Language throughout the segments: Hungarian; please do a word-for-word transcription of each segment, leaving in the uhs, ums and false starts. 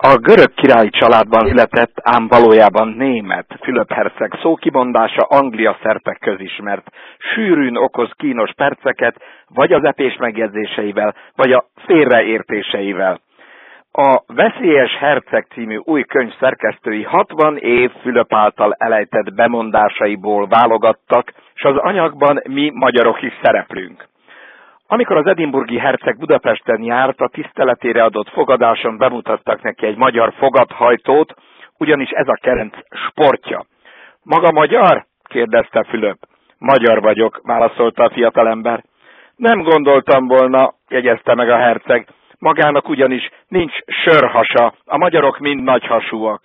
A görög királyi családban született, ám valójában német Fülöp herceg szókimondása Anglia szerpek közismert. Sűrűn okoz kínos perceket, vagy az epés megjegyzéseivel, vagy a félreértéseivel. A Veszélyes herceg című új könyv szerkesztői hatvan év Fülöp által elejtett bemondásaiból válogattak, és az anyagban mi magyarok is szereplünk. Amikor az edinburghi herceg Budapesten járt, a tiszteletére adott fogadáson bemutattak neki egy magyar fogadhajtót, ugyanis ez a kerenc sportja. Maga magyar? Kérdezte Fülöp. Magyar vagyok, válaszolta a fiatalember. Nem gondoltam volna, jegyezte meg a herceg, magának ugyanis nincs sörhasa, a magyarok mind nagyhasúak.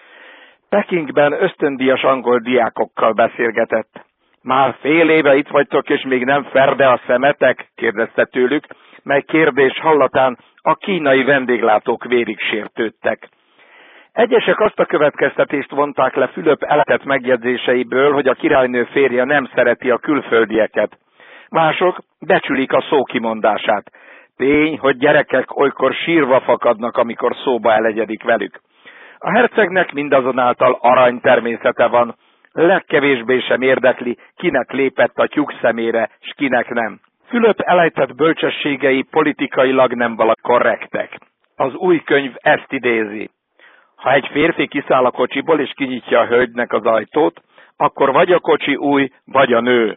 Pekingben ösztöndíjas angol diákokkal beszélgetett. Már fél éve itt vagytok, és még nem ferde a szemetek? Kérdezte tőlük, mely kérdés hallatán a kínai vendéglátók vérig sértődtek. Egyesek azt a következtetést vonták le Fülöp eletett megjegyzéseiből, hogy a királynő férje nem szereti a külföldieket. Mások becsülik a szókimondását. Tény, hogy gyerekek olykor sírva fakadnak, amikor szóba elegyedik velük. A hercegnek mindazonáltal arany természete van, legkevésbé sem érdekli, kinek lépett a tyúk szemére, s kinek nem. Fülöp elejtett bölcsességei politikailag nem valami korrektek. Az új könyv ezt idézi. Ha egy férfi kiszáll a kocsiból és kinyitja a hölgynek az ajtót, akkor vagy a kocsi új, vagy a nő.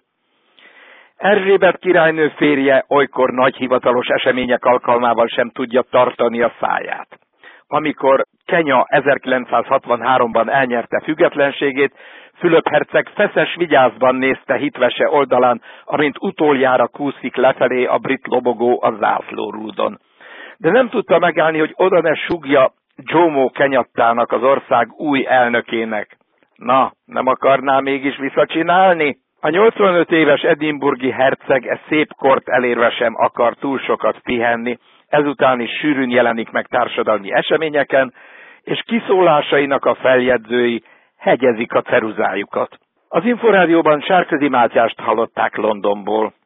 Erzsébet királynő férje olykor nagy hivatalos események alkalmával sem tudja tartani a száját. Amikor Kenya ezerkilencszázhatvanháromban elnyerte függetlenségét, Fülöp herceg feszes vigyázban nézte hitvese oldalán, amint utoljára kúszik lefelé a brit lobogó a zászlórúdon. De nem tudta megállni, hogy oda ne sugja Jomo Kenyattának, az ország új elnökének. Na, nem akarná mégis visszacsinálni? A nyolcvanöt éves edinburghi herceg e szép kort elérve sem akar túl sokat pihenni, ezután is sűrűn jelenik meg társadalmi eseményeken, és kiszólásainak a feljegyzői hegyezik a ceruzájukat. Az Inforádióban Sárközi Mátyást hallották Londonból.